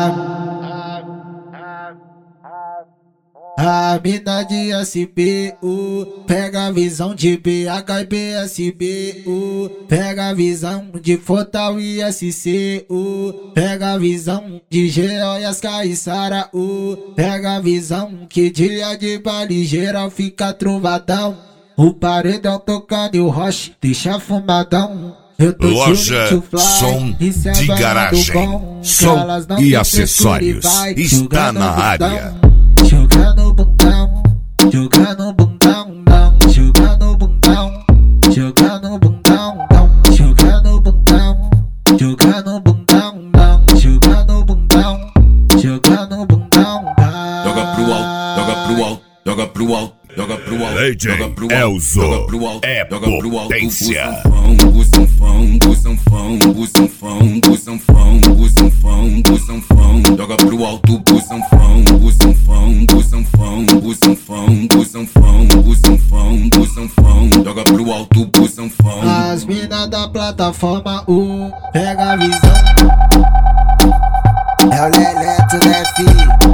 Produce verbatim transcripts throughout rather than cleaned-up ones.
A mina de S B U pega a visão de B H e B S B U, pega a visão de Fortal e S C U, pega a visão de G O e as Caissara U, pega a visão que dia de baile geral fica trovadão, o paredão tocando e o roche deixa fumadão. Eu tô Loja Som de Garagem, som e acessórios, está na área. Joga no bundão, joga no bundão, não, joga no bundão, joga no bundão, não, joga no bundão, joga no bundão, não, joga no bundão, joga no bundão, joga pro alto, joga pro alto, joga pro alto. Joga pro alto, joga pro alto, Elzo, joga pro alto, é joga pro alto, potência. O sanfão, o sanfão, o sanfão, o sanfão, o sanfão, o sanfão, joga pro alto, o sanfão, o sanfão, o sanfão, o sanfão, o sanfão, o sanfão, o sanfão, joga pro alto, o sanfão. As minas da plataforma U pega a visão, é o Leleto, né, filho?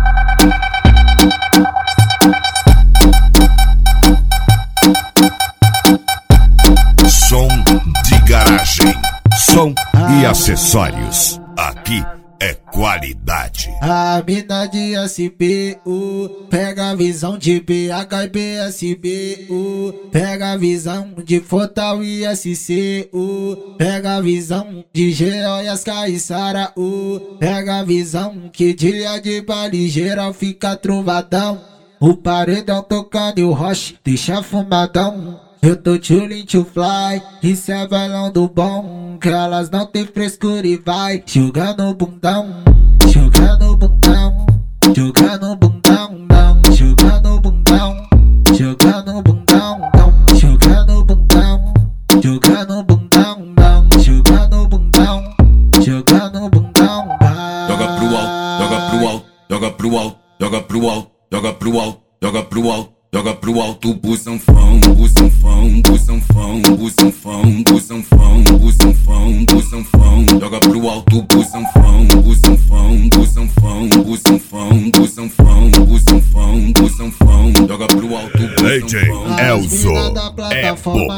Som de Garagem, som e acessórios, aqui é qualidade. A mina de S B U pega a visão de B H e B S B U, pega a visão de Fortal e S C U, pega a visão de G O e as Caissara U, pega a visão que dia de baile geral fica trovadão, o paredão tocando e o roche deixa fumadão. Eu tô chillin' to fly, isso é bailão do bom, que elas não tem frescura e vai jogar no bundão, jogar no bundão, jogar no bundão, não, jogar no bundão, jogar no bundão, não, jogar no bundão, jogar no bundão, não, jogar no bundão, jogar no bundão, joga pro alto, joga pro alto, joga pro alto, joga pro alto, joga pro alto, joga pro alto. Joga pro alto, o sanfão, o sanfão, o sanfão, o sanfão, o sanfão, o sanfão, o sanfão. Joga pro alto, o sanfão, o sanfão, o sanfão, o sanfão, o sanfão, o sanfão, o sanfão. Joga pro alto, o D J Elzo, é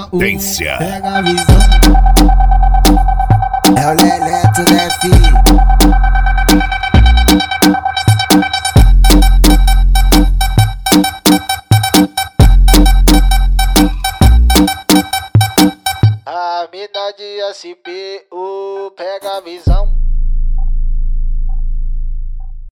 potência. Pega a visão, é o Leleto, né, filho?